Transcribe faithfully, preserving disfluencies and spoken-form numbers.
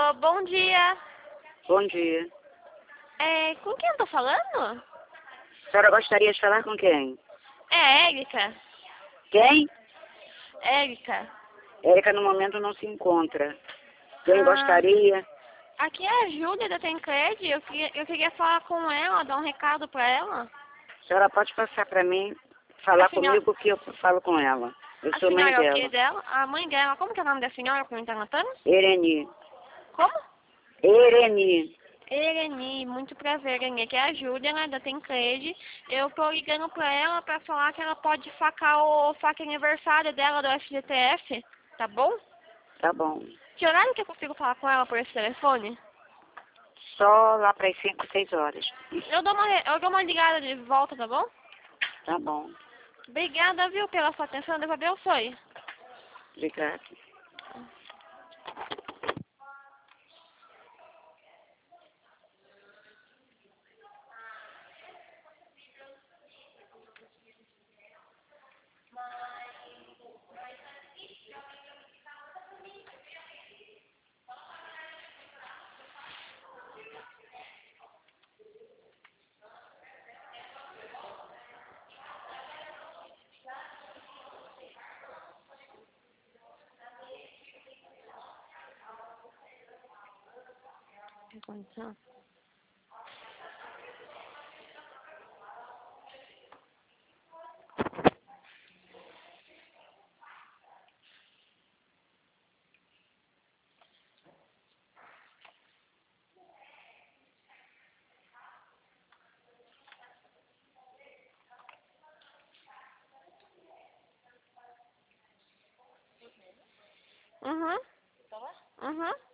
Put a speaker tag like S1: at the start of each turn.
S1: Alô, bom dia.
S2: Bom dia.
S1: É, com quem eu tô falando?
S2: A senhora gostaria de falar com quem?
S1: É Érica.
S2: Quem?
S1: Érica.
S2: Érica no momento não se encontra. Quem
S1: Ah,
S2: gostaria?
S1: aqui é a Júlia da Tencred. Eu queria, eu queria falar com ela, dar um recado pra ela.
S2: A senhora pode passar para mim,
S1: A
S2: falar
S1: senhora,
S2: comigo que eu falo com ela. Eu
S1: a
S2: sou mãe
S1: senhora é o quê
S2: dela.
S1: dela? A mãe dela. Como que é o nome da senhora que não tá notando?
S2: Ereni.
S1: Como?
S2: Ereni.
S1: Ereni, muito prazer, Ereni. Aqui é a Júlia, né, da Tencred. Eu tô ligando pra ela pra falar que ela pode facar o faca aniversário dela do F G T F, tá bom?
S2: Tá bom.
S1: Que horário que eu consigo falar com ela por esse telefone?
S2: Só lá para as cinco, seis horas.
S1: Eu dou uma, re- eu dou uma ligada de volta, tá bom?
S2: Tá bom.
S1: Obrigada, viu, pela sua atenção. Deus abençoe.
S2: Obrigada.
S1: Tem condição? Uhum. Uhum.